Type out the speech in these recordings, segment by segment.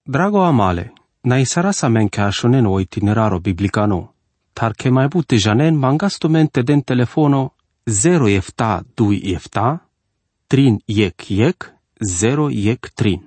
Drago amale, na isara sa men ka shonen o itineraro biblicano, tar ke mai bute janen mangasto mente den telefono 0 efta 2 efta, 3 yek 0 yek 3.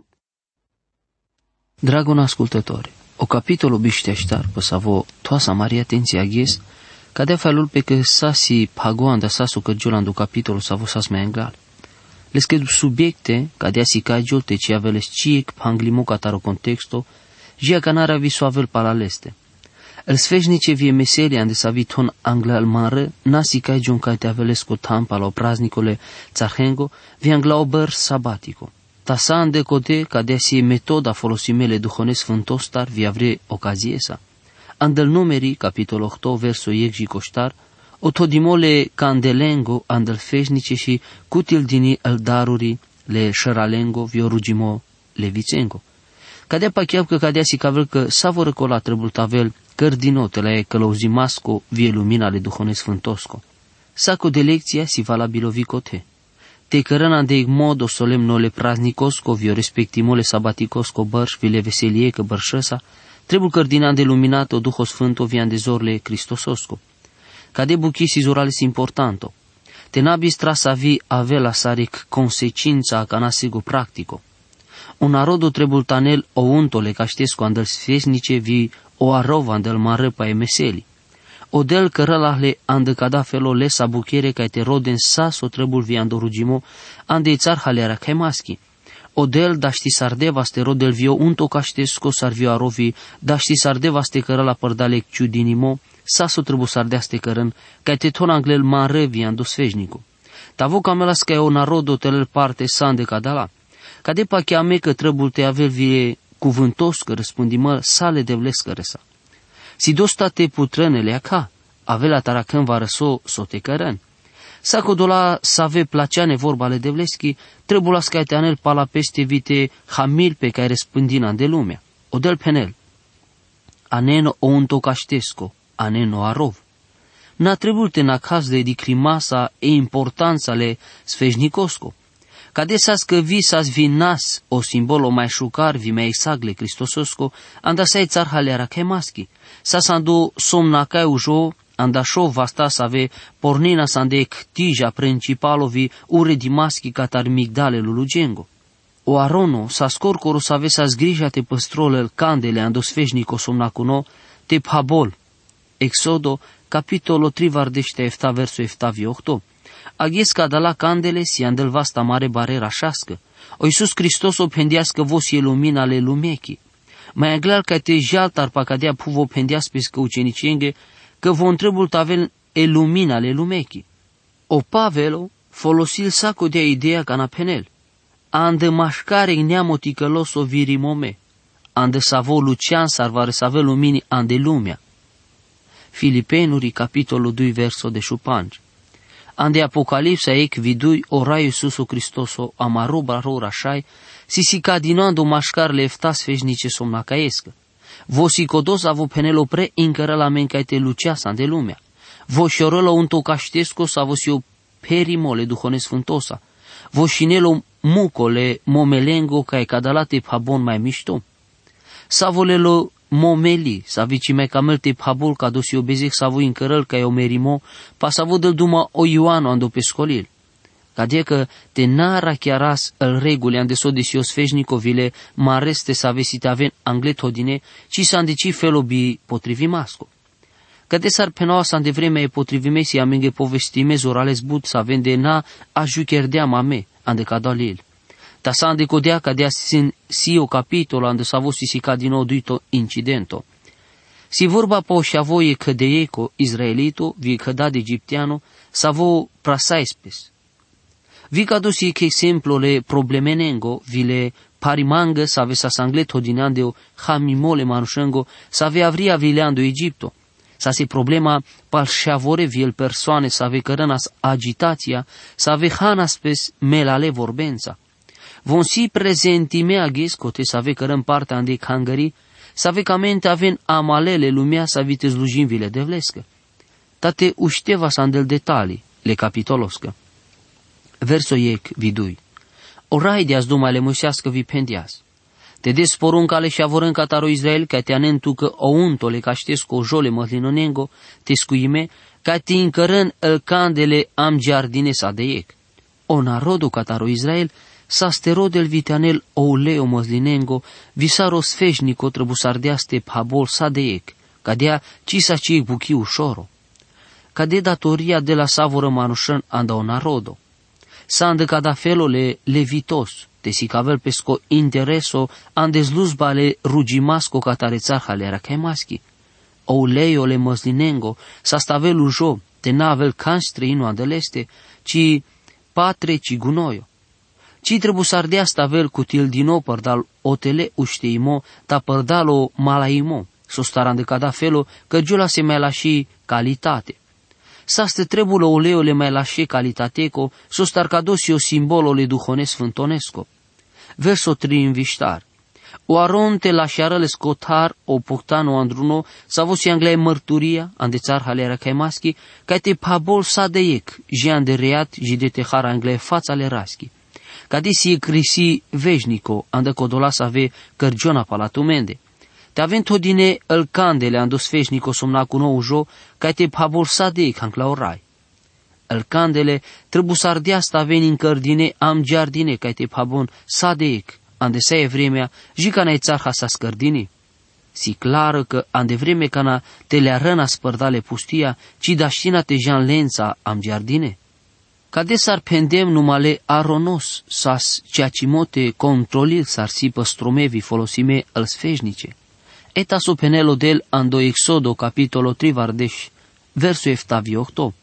Dragon ascultători, o capitolo bișteștar păsavo toasa mari atenția ghes, ca de felul pe că sasi pagoanda sasu cărgiolan do capitolo savo sas mai engral. Les că subiecte, ca de asi cagiol te ci aveles ciec panglimo cataro contexto, jia canara viso avel palaleste. El sfežnice vie meselia ande sa viton angla al mare, nasi cagion ca te aveles co tampa la praznicole țarhengo, vi angla ober sabatico. Tasa ande cote ca de asi metoda folosimele duhone sfântostar vi avre ocaziesa. Andel numeri, capitol 8, verso iec și coștar, o todimole candelengo andel feșnice și cutil dini el daruri le șăralengo vi orugimo le vicengo. Cadea pacheau că cadea si cavel că savără cola trebultavel cărdinote la e călăuzimasco vie lumina le duhone sfântosco. Saco de lecția si valabilovi cote. Te cărăna de modo solemno le praznicosco vio respectimole sabaticosco bărș vi le veselie că bărșăsa, trebuie cărdina de luminato duho sfânto vian de zorle cristososco. Cade buchisi zorales importanto. Te nabis trasavi avela saric consecința canasigo practico. Un arodo trebultanel o untole caștesco andel sfesnice vi o arova andel marăpa e meseli. O del cărălahle andă cada felo lesa buchere ca te roden saso trebul vi andorugimo ande țar halera chemaschi. O del daști sardeva ste rodel vio unto caștesco sarvio arovi daști sardeva ste cărăla părdalec ciudinimo saso trebu sardeaste cărân ca te ton anglel mare vi ando sfeșnicu. Tavo camelas ca e o narodo telel parte sande cadala. Ca de pachea me că trebul te avel vie cuvântos că răspundimă sale de vlescăresa. Si dostate putrănele aca, avela taracân va răso sote cărân. Saco dola save placeane vorbale de vleschi, trebul ascaite anel pala peste vite hamil pe care răspândina de lumea. O del penel. Aneno o unto caștesco, aneno arov. N-a trebut în acaz de dicrimasa e importanța le sfeșnicosco. Ca de sas că vi sas vi nas o simbolo mai șucar vi mai exacle cristososco, anda sai țar halera chemaschi. Sas andu somnacai ujo, anda șo vasta să ave pornina sande ctija principalovi ure dimaschi catar migdale lulugengo. O arono sa scorcoro să ave sas grija te păstrolel candele ando sfeșnico somnacuno te phabol. Exodo, capitolo 3 vardește efta verso efta vi 8. Aghiesca de la candele si andel vasta mare barera șască. O Iisus Hristos o pendească vos e lumina le lumechi. Mai aglar ca te jaltar pa cadea puvo pendeas pe ucenicienge că vo întrebul tavel e lumina le lumechi. O Pavelo folosil saco de ideea ca na penel. Ande mașcare neamo ticălos o virimome. Ande savo Lucian sarvare save lumini ande lumea. Filipenuri capitolul 2 verso de șupangi. Ande Apocalipsa ec vidui ora Iisusu Hristoso amaroba rora șai, si cadinando mașcarle eftas feșnice somnacaescă. Vosi codos avo penelo pre incără la mencaite luceasa de lumea. Voșorălo unto caștesco sa vosio perimole duhone sfântosa. Voșinelo mucole momelengo ca e cadalate phabon mai mișto. Savolelo momeli, sa vici mai camelte phabol ca dosi obezec sa voi încărăl ca e o merimo, pa sa vodel duma o Ioano ando pe scolil. Ca de că te nara chiaras el reguli ande so de sios feșnicovile mareste sa vesite aven anglet hodine, ci sa andeci felobi potrivimasco. Că de sar penoa sa de vreme e potrivimesi amenge povestime zorales but sa vende na ajucherdea mame ande cadalil. Ta sa ande codea ca de asin si o capitolo ande sa vosi si ca din nou duito incidento. Si vorba po și avoie că de eco israelito vi căda de egipteano sa vo prasaespes. Vi ca dosi che exemplo le problemenengo vi le parimangă sa ve sa sanglet hodinandeo hamimole manușengo sa ve avria vileando Egipto. Sa se problema pal șavore viel persoane sa ve cărănas agitația sa ve hanaspes melale vorbența. Von si prezentime aghiscote să ave cărăm partea ande hangării, să ave camente aven amalele lumea să vite slujinvile de vlescă. Tate ușteva să andel detalii, le capitoloscă. Verso iec vidui. Orai de-as dumai le moisească vi pendias. Te des poruncale și avorân cataro Israel, ca te anentucă o untole, ca ștesc o jole măhlinonengo, te scuime, ca te încărân el candele am giardine sa de ec. O narodu cataro Israel, sa sterodel viteanel o uleo măhlinengo, visaro sfeșnico trăbusardeaste phabol sa de ec, ca dea cisa ci buchi ușoro. Ca de datoria de la savoră manușăn anda o narodo. Sa andă cada felole levitos, te sicavel pesco intereso andes luzbale rugimasco catare țarhale era caimaschi. O leiole măslinengo sa stavel ujo, te navel can străinu andeleste, ci patre ci gunoio. Ci trebusardea stavel cutil dino părdal otele ușteimo, ta părdalo malaimo, sostaran de cada felo, că giula se mai lași calitate. Saste trebulo uleole mai lași calitateco, sostar cadosio simbolole duhones fântonesco. Verso 3 în viștar. O aronte la șarăle scotar o puctano andruno, sa vosi anglei mărturia, ande țar halera caimaschi, ca te pabol sa de ec, jean de reat, de tehara anglei fața le raschi. Ca de si crisi veșnico, ande codola să ave cărgiona palatumende. Te avem todine el candele andos veșnico somna cu nou jo, ca te pabol sa de ec hanc la orai. El candele trebusardea sta veni în cărdine am giardine, ca te pabon sa de ec, ande sa e vremea, jica na-i țarha sa scărdini. Si clară că ande vreme cana te le arăna spărdale pustia, ci daștina te jan lența am giardine. Ca de s-ar pendem numale aronos, sas ceacimote controlil s-ar si păstromevi folosime îl sfeșnice. Eta su penelo del ando Exodo capitolo 3 vardeș, versu eftavi 8.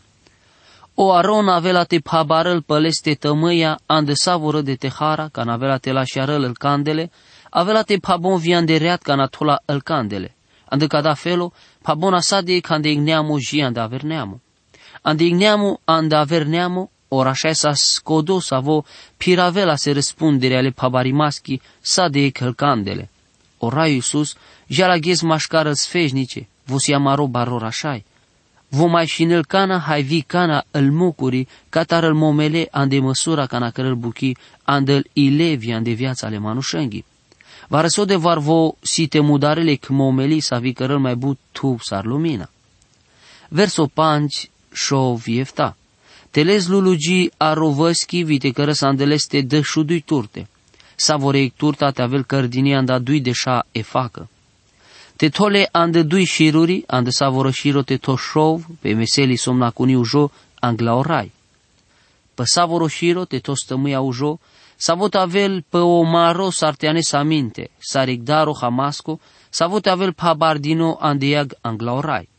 O Aron avea te pabarăl păleste tămâia, ande savoră de tehara, ca n-avea te la șarăl îl candele, avea te pabon vian de reat ca n-atola îl candele. Ande cada felo, pabona sa de cande igneamu ji ande averneamu. Ande igneamu ande averneamu, ora așa sa scodo savo piravela se răspundere ale pabarimaschi sa de îl candele. Ora Iisus, ja la ghez mașcară sfeșnice, vosi amaro baror așa-i. Vomai și nel cana hai vi cana îl mucuri, catar îl momele ande măsura cana cărăl buchi, ande îl ilevi ande viața ale manușenghi. Va răso de varvo si te mudarele c momeli sa vi cărăl mai but tu sar lumina. Verso 5 șo viefta. Telez lulugi arovăschi vite cără s andeleste dă șudui turte. Savorei turta te avel cărdini anda dui deșa e facă. Te tole ande dui șiruri, ande savoră șiro te toșov, pe meseli somna cuni ujo, angla orai. Pe savoră șiro te tostămâia ujo, savot avel pe o maro sarteane saminte, sarigdaro hamasco, savot avel pa bardino ande iag angla orai.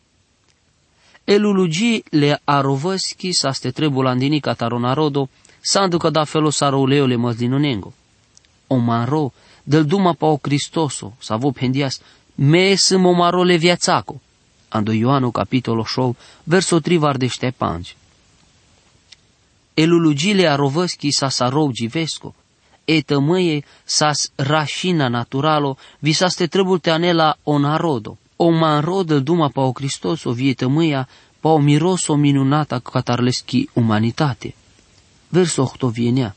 Elulugi le arovăschi sa ste trebul andini cataronarodo, sa anducă da felo sarouleole măzdinonengo. O maro, del duma pa o Cristoso, savo pendias, me sunt o marole viațaco. Ando Ioanu capitolo 8, verso 3 vardește 5. Elulugile arovăschi sa sarou givesco, e tămâie sas rașina naturalo, visaste trebul te anela o narodo. O maro del duma pa o Cristoso vie tămâia, pa o miroso minunata catarleschi umanitate. Verso 8 vienea.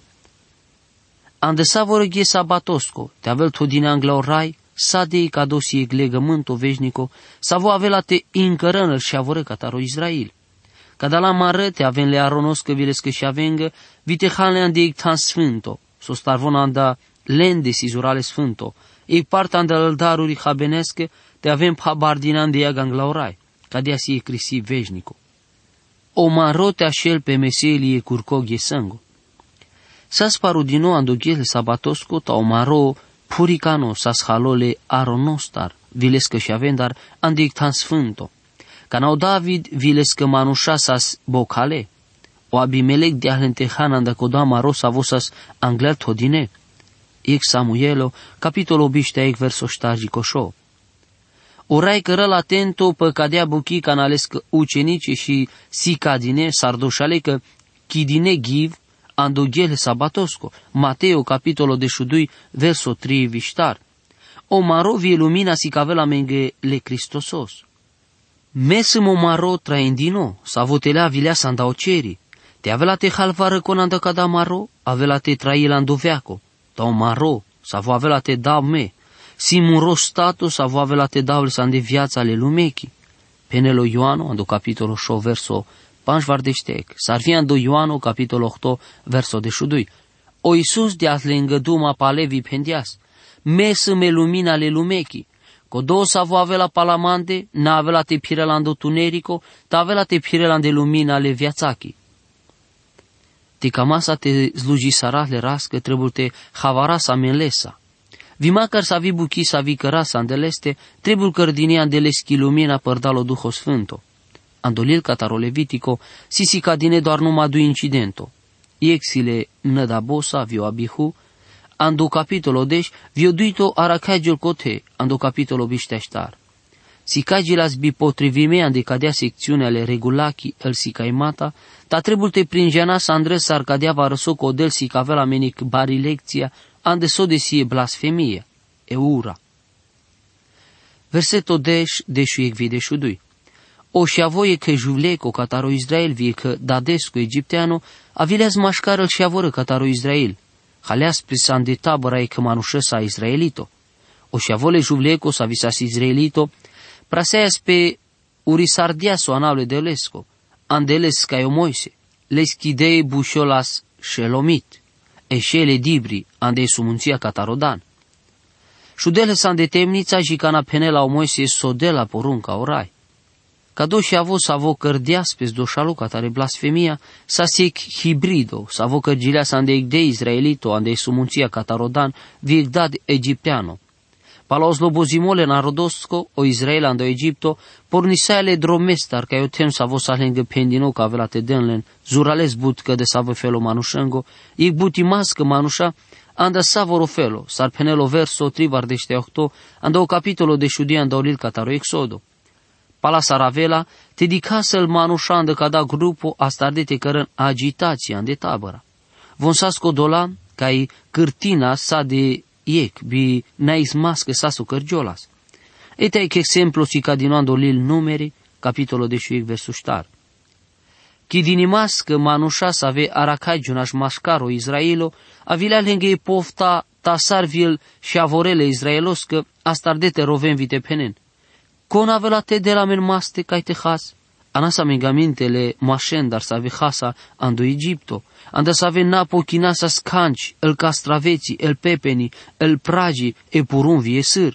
Ande savoră ghe sabatosco, te avel todine angla orai, sa dei cadosi legământo veșnico, sa vo avea te încărănăl și avoră cataro Israel. Cada la mară te avem le aronoscă vilescă și avengă, vite hanle ande tan sfânto, so starvon anda lende sizurale sfânto, ei part anda aldaruri habenescă, te avem pabardin ande iag angla orai, ca dea si e crisi veșnico. O maro te așel pe meselie curco ghesângo. Sa sparu din nou ando ghele sabatosco, ta o maro puricano sas halole aronostar, vilescă și avendar, andic tan sfânto. Canau David, vilescă manușa sas bocale. O Abimelec de ahlentehan anda coda maros avosas angler todine. Ec Samuelo, capitolo biștea ec verso ștaji coșo. Orai cărăl atento pe cadea buchi canalescă ucenice și sicadine sardoșale că chidine giv, andoghele sabatosco, Mateo capitolo de șudui, verso 3 viștar. O maro vie lumina si cavela menge le Cristosos. Mesăm o maro traendino, sa votelea vilea sanda oceri. Te avela te halvară con anda cada maro, avela te traila andoveaco. Ta o maro, sa vo avea te dau me, Simon rostato sa vo avea te dau sa de viața ale lumechi. Penelo Ioano, ando capitolo 6 verso 5 vardestec, sarviando Ioano capitolo 8 verso 12. O Iisus de le îngăduma palevi pendias, mesă-me lumina ale lumechi, codo sa vo avea palamante, na avea te pirelando tunerico, ta avea te pirelande lumina ale viațachi. Te camasa te sluji sarale rască, trebuie te havara sa menlesa. Vimacar sa vi buchi sa vi cărasa andeleste, trebuie cărdinia andeleschi lumina părdalo Duho Sfânto. Andolil cataro Levitico, sisi cadine doar numai du incidento. Iexile năda bosa, vio abihu, ando capitolo deci, vio duito aracagiul cote, ando capitolo bișteaștar. Si cagilas bi potrivime ande cadea secțiunea ale regulachi el si caimata, ta trebuie te pringeana sa andres ar cadea va răso codel si cavela menic bari lecția, ande so de si e blasfemie, e ura. Verseto deșu ec vide șudui. O și avoie că juleco cataro Israel vie că dadescu egipteano, avileaz mașcară și avoră cataro Israel. Haleas prisan de tabăra e că manușă sa israelito. O și avole juleco sa visas israelito, praseas pe urisardiaso anable de lesco, andeles ca Moise, les chidei bușolas shelomit, eșele dibri, ande sumunția catarodan. Șudele s-an de temnița și cana penela o Moise sodela porunca orai. Cado și avo s-a vo cărdeas pe zdoșalu catare blasfemia, s-a sec hibrido, s-a vo cărgilea s-an de ecde israelito, ande sumunția catarodan, viegdad egipteano. Palaos lobozimole narodosco, o Israel ando Egipto, pornisaele dromestar, ca eu tem s-a vo s-a lengă pendino ca avea te denlen, zurales but că de s-a vă felo manușengo, ic buti mască manușa, anda s-a vor felo, s-ar penelo verso trivardește octo, ando o capitolo de șudia ando olil cataro exodo. Pala Saravela, te dicasă-l manușa ando cada grupo astardete cărăn agitația ande tabăra. Von sasco dola, ca-i cârtina sa de iec, bi nais mască sasu cărgiolas. Eta ec exemplu si cadinoando lil numeri, capitolo de șuiec versuștar. Chidini mască manușa sa ave aracagiunaș mascaro Israelo, avilea lenghe pofta tasar vil și avorele israeloscă, astardete roven vite penen. Con avela te de la men maste cai te has, anasa megamintele mașendar sa ave hasa ando Egipto, anda sa ave napo chinasa scanci, el castraveții, el pepeni, el pragi, e purun vie sâr.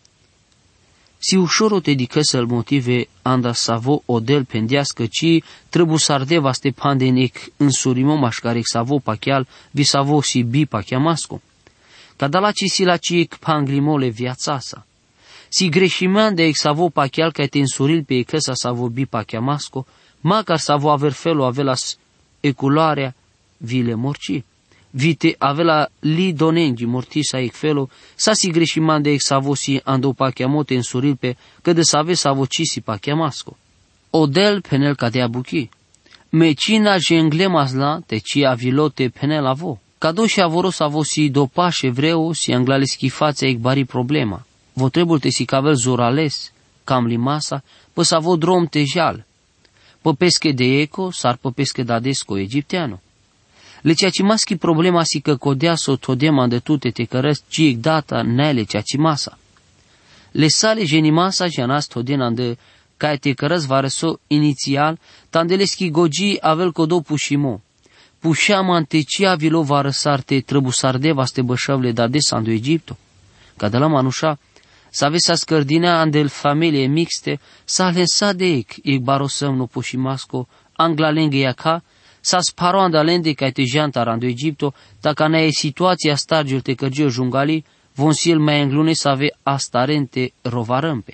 Si ușor o te dică să-l motive anda sa vo odel pendească, ci trebuie să ardeva ste pandenec însurimo mașcarec sa vo pachial, vi sa vo si bi pachiamasco. Cadalaci si la ciec panglimole viața sa. Si greșimean de exavo pachial ca te însuril pe ecăsa sa vo bi pachiamasco, macar sa vo aver felo avelas eculoarea vile morci. Vite avela li donengi mortisa ec felo, sa si greșiman de exavo si ando pachiamote însuril pe că de sa ave sa vo ci si pachiamasco. Odel penel cadea buchi. Mecina jenglemas la te ci avilote penel avo. Cado și avoros avo si dopașe vreo si anglale schifația ec bari problema. Vo trebuie te si cavel zorales, cam limasa, pă sa vo drom tejal. Pă pesche de eco, sar pă pesche dadesco egipteano. Le ceacimaschi problema si că codeaso todema de tute te cărăs ciec data nele ceacimasa. Le sale genimasa janas todena de ca te cărăs varăso inițial, tandeleschi gogi avel codo pușimo. Pușeama antecia vilo varăsarte trăbusardeva ste bășăvle dades ando Egipto. Ca de la manușa, să aveți să scărdinea andel familie mixte, să alensa de ec barosăm no pușimasco, angla lenghe iaca, să sparo andalende ca te jantar ando Egipto, dacă na e situația stargiul te cărgio jungali, von si el mai înglune să ave astarente rovarămpe.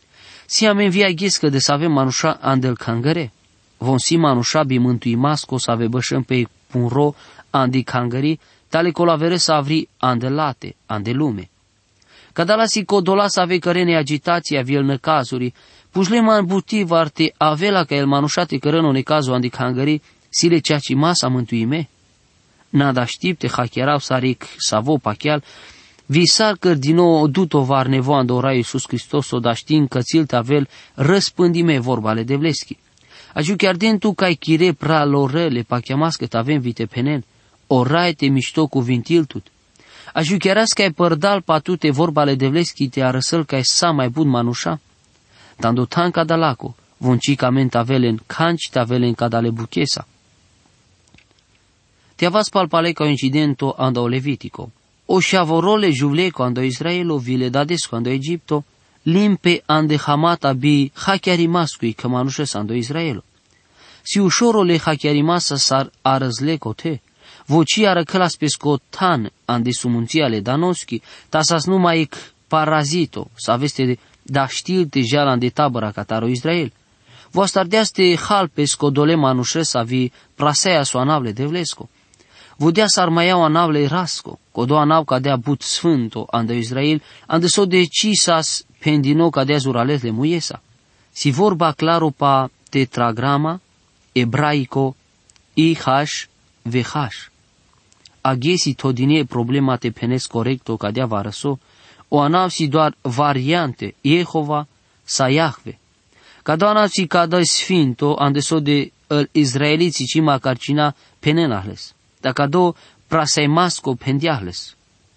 Si amen via ghescă de să avem manușa andel cangăre, von si manușa bi mântui masco să ave bășăm pe punro andi cangări, tale colavere să avri andelate, andelume. Cadala si codola să ave cărene agitația viel năcazuri, pușleman butiv arte avela ca el manușate cărăno necazu andi cangări, si le ceaci masa mântuime. Nada știpte hacherau saric savo pachial, visar căr din nou duto var nevoando ora Iisus Hristos o da știn că țil tavel răspândime vorbale de vleschi. Aciu chiar din tu cai chire pra lorele pachiamască tavem vite penen, orae te mișto cuvintil tut. Ajucheras kaj părdal patute vorbale devleski te arăsăl kaj samaj bud manuša? Tando tanka dalako, voncikamen tavelen kanč tavelen kadale bukesa. Te avas palpale ca incidento ando Levitico. O shavorole juvleco ando Israelo vile dadesco ando Egipto, limpe ande hamata bi hachiarimascui că manușes ando Israelo. Si ușorole hachiarimasa sar arăzleco te, voci arăcălas pescotan ande sumunțiale danoschi, tasas numai ec parazito, sa veste da știlte jalan de tabăra cataro Israel. Voastardeaste hal pescodole manușes avi praseia soanavle devlesco. Vodea s-ar mai iau anavle rasco, codo anav cadea but sfânto ando Israel, ande so decisas pendino cadea zuralesle muiesa. Si vorba claro pa tetragrama, ebraico, IH-VH. Aghesi todine problema te penes corecto cadea varăso, o anav si doar variante, Jehova sa Iahve. Cado anav si cadea sfinto, ande so de Israeliții cima carcina penenahles. Dacă do prasaimasco pendiahles.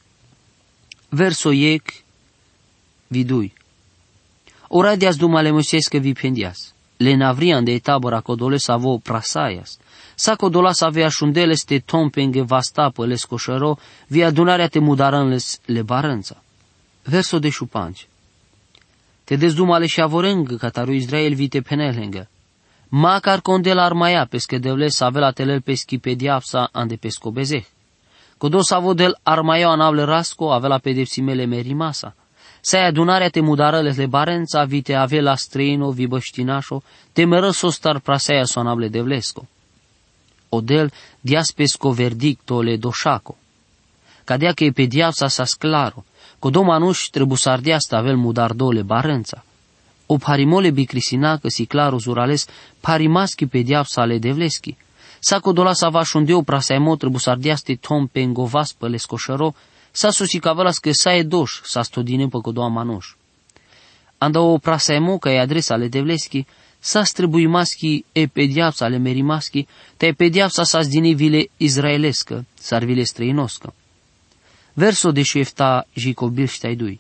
Verso iec vidui. Ora dias dumale Moisesque vi pendias. Le navrian de tabora codole savo prasaias. Sa codola să avea șundeles te tompenge vastapă les coșăro, vi adunarea te mudaranles le baranța. Verso de șupanci. Te dezdumale și avorengă cataru Israel vi te penelengă. Macar condel armaia pesche devles avea telel peschi pediapsa ande pesco bezeh. Codos avodel armaia anavle rasco avea pedepsimele merimasa. Sai adunarea te mudarăles le barența vi te avea la străino vi băștinașo, te meră sostar praseia sonavle devlesco. Odel dias pesco verdicto le doșaco. Cadea că e pediapsa sa sclaro, codo manuș trebusardeasta avel mudardole barența. O parimole bicrisina că si claro zurales parimaschi pediapsa ale devleschi. Sa codola sa va șundeu prasaimo trebusardeaste tom pengovas pe lescoșăro, sa susicavalas că sa e doș, sa stodine pe codoa manuș. Anda o prasaimo că e adresa ale devleschi, sa străbuimaschi e pediapsa ale merimaschi, te e pediapsa sa zdine vile izraelescă, sar vile străinoscă. Verso de șefta jicobil ștaidui.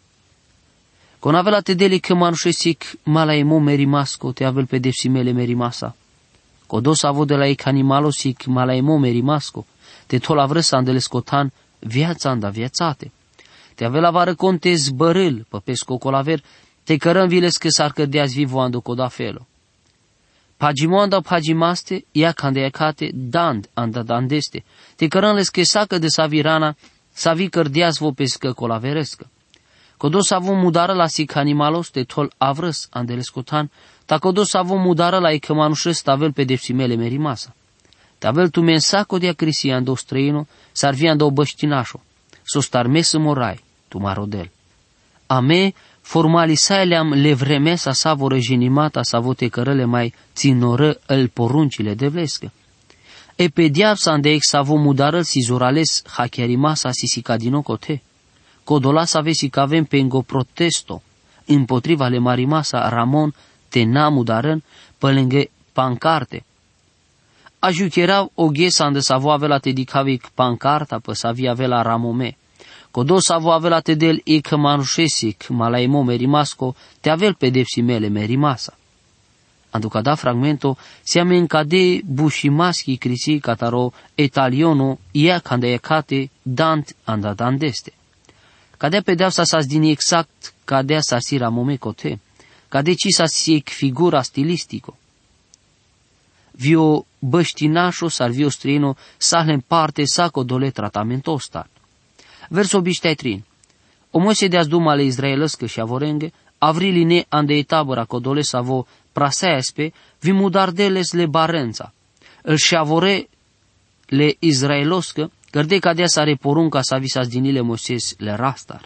Con avea te dele că manușesic malaimo merimasco te avel pedepsimele merimasa. Codos avo de la ec animalosic malaimo merimasco, te tola vrăsa andelescotan viața anda viațate. Te avea vară conte zbărâl pe pesco colaver, te cărăm viles că s-ar cădeați vivo ando codafelo. Pagimo anda pagimaste, ia cande iacate, dand anda dandeste, te cărăm les că sacă de savirana, sa vi cărdeați vo pescă colaverescă. Codos avem mudară la sic animalos te tol avrăs andelescotan, ta codos avem mudară la ec manușes tavel pedepsimele merimasa. Tavel tu mensaco de acrisi ando străino, s-ar vi ando băștinașo, sostar mesă morai, tu marodel. Ame formalisaeleam le vremesa sa voră genimata sa vote cărăle mai ținoră el poruncile devlescă. E pediapsa ande ex avo mudară si zorales hachiarimasa sisicadino cote. Codola să avesi că avem pengo protesto împotriva le marimasa Ramon te namudarăn pe lângă pancarte. Ajucherau o ghesa ande să avea la te dicavic pancarta pe să avea la Ramome. Codos să avea la te del e că manușesic malaimo merimasco te avel pedepsimele merimasa. Anduca da fragmento siame încade bușimaschi crisi cataro etaliono ia cande ecate dant anda dandeste. Cadea pedeapsa sa zdini exact cadea sa si Ramome cote, cadea ci sa si figura stilistico. Vio băștinașo sar vio străino sale în parte saco dole tratamento ostar. Verso bișteitrin. O Moise de-ați dumale izraelăscă și avorenghe, avriline ande etabăra codole savo praseaspe, vi mudardeles le barența. Îl și avore le izraeloscă, cărde cadea să are porunca să avisas dinile Moises le rastar.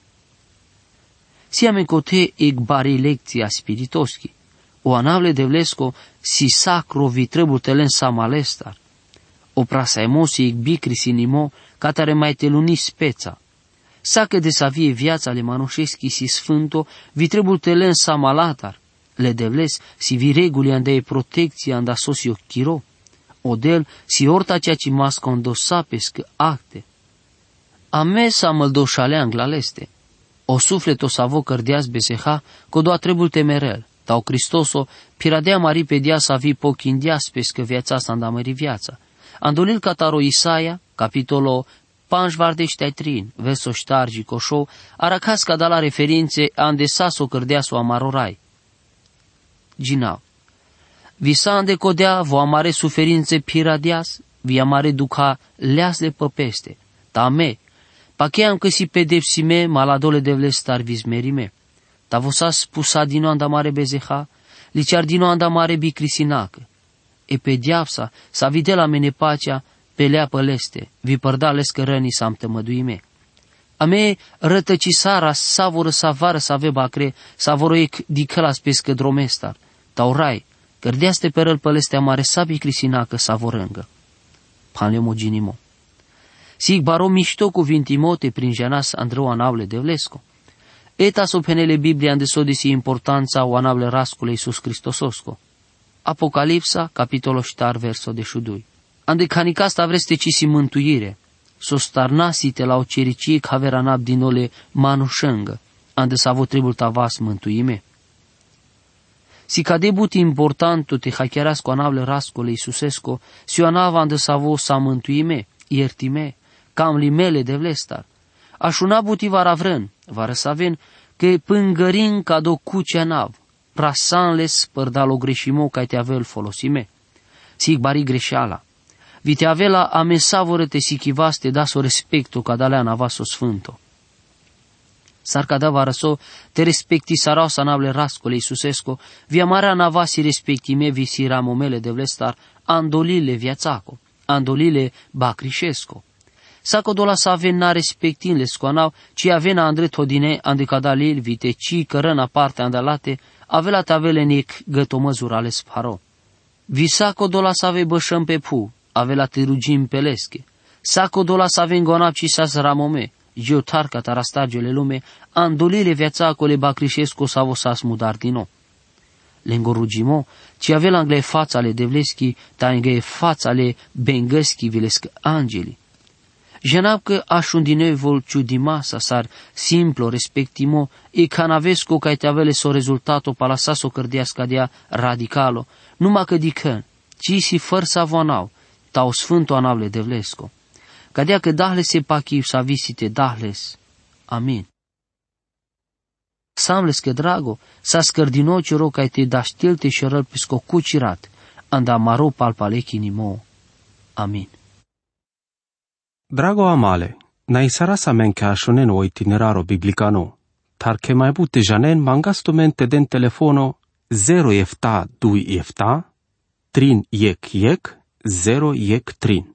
Siame cote ec bari lecția spiritoschi, o anavle devlesco si sacro vi trebutelen sa malestar, o prasaimosi ec bicri sinimo, catare mai teluni speța. Sacă de să vie viața le manușeschi si sfânto, vi trebutelen sa malatar, le devles si vi reguli ande protecția anda sosio chiro. Odel si orta ceea ce mas condosapesc acte. ame sa măldoșaleang la leste. O sufleto sa vo cărdeaz beseha, co doa trebul temerel. Tau Cristoso, piradea mari pe dia sa vi pochindias pescă viața sa andamări viața. Andolil cataro Isaia, capitolo 53, verso ștargi coșou, aracas ca da la referințe andesaso cărdeaso amarorai. Ginau. Visa andecodea vo amare suferințe piradias, vi amare duca leas de păpeste. Tame, pacheam că si pedepsime maladole de vlestar vismerime. Ta vosa spusa dino andamare bezeha, liciar dino andamare bicrisinacă. E pe diapsa, sa vide la mene pacea, pelea păleste, vi părda lescărănii s-am tămăduime. A me rătăci sara, savoră savară să ave bacre, savoroic dicălas pescă dromestar. Taurai, cărdeaste pe răl pălestea mare sabi crisinacă savorângă. Panle moginimo. Sig baro mișto cuvintimote prin janas Andreu anavle de vlesco. Eta sopenele Biblia andesodisi importanța o anavle rascule Iisus Cristososco. Apocalipsa, capitolo ștar, verso de șudui. Ande canicasta vreste cisi mântuire, sostarnasite la o cericie caveranab din ole manușângă, ande s-avo trebul tavas mântuime. Si ca debut importantu te hachereasco anavle rascole Iisusesco, si o anava ande s-avo sa mântuime, iertime, cam limele de vlestar. Așuna buti varavrân, varăsaven, că pângărin ca do cucea nav, prasanles părdalo greșimo ca te avel folosime. Sig bari greșeala. Vi te avela amesavore te sichivaste daso respecto ca dalea navaso sfânto. Sar ca da varăso te respecti sarau sa navle rascole Iisusesco, vi amarea navasi respectime vi si ramomele de vlestar, andolile viațaco, andolile bacrișesco. Saco dola sa avena respectin le scoanau, ci avena andre todine ande cadalil vite ci cărăna parte andalate, avela tavele nec gătomăzurale sparo. Vi saco dola sa ave bășăm pe pu, avela te rugim pelesche. Saco dola sa ave îngonap ci sa ramome, geotarca tarastagele lume, andolile viațacole bacrișesco sa vosas mudar din nou. Lengorugimo, ci avela angle fața ale devleschi, ta angle fața ale bengăschi vilesc angeli. Jenab că așundineu vol ciudimasa sar simplo respectimo e canavesco ca te avele so rezultato palasaso cărdeasca dea radicalo, numai că dicăn, ci si făr savonau, tau sfânto anavle devlesco. Cadea că dahles se pachi sa visite dahles. Amin. Samles că drago, sa scărdino cero ca te daștelte și răl pisco cucirat, anda maro palpalechi nimo. Amin. Drago amale, na isarasa menke ashonen o itineraro biblicano, tar che mai bute janen mangastomente den telefono 0 efta 2 efta, 3 yek 0 yek 3.